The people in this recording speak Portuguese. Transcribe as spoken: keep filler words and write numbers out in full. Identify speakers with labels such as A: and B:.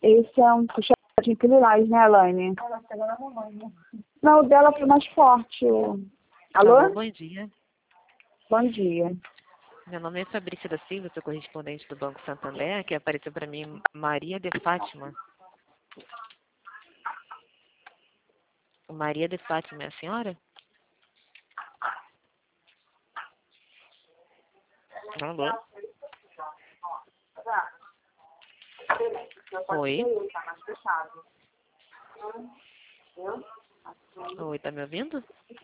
A: esse é um puxadinho de lilás, né, Elaine? Não, o dela foi mais forte. Alô?
B: Alô, bom dia.
A: Bom dia.
B: Meu nome é Fabrícia da Silva, sou correspondente do Banco Santander, que apareceu para mim Maria de Fátima. Maria de Fátima é a senhora? Alô? Oi? Oi, tá me ouvindo?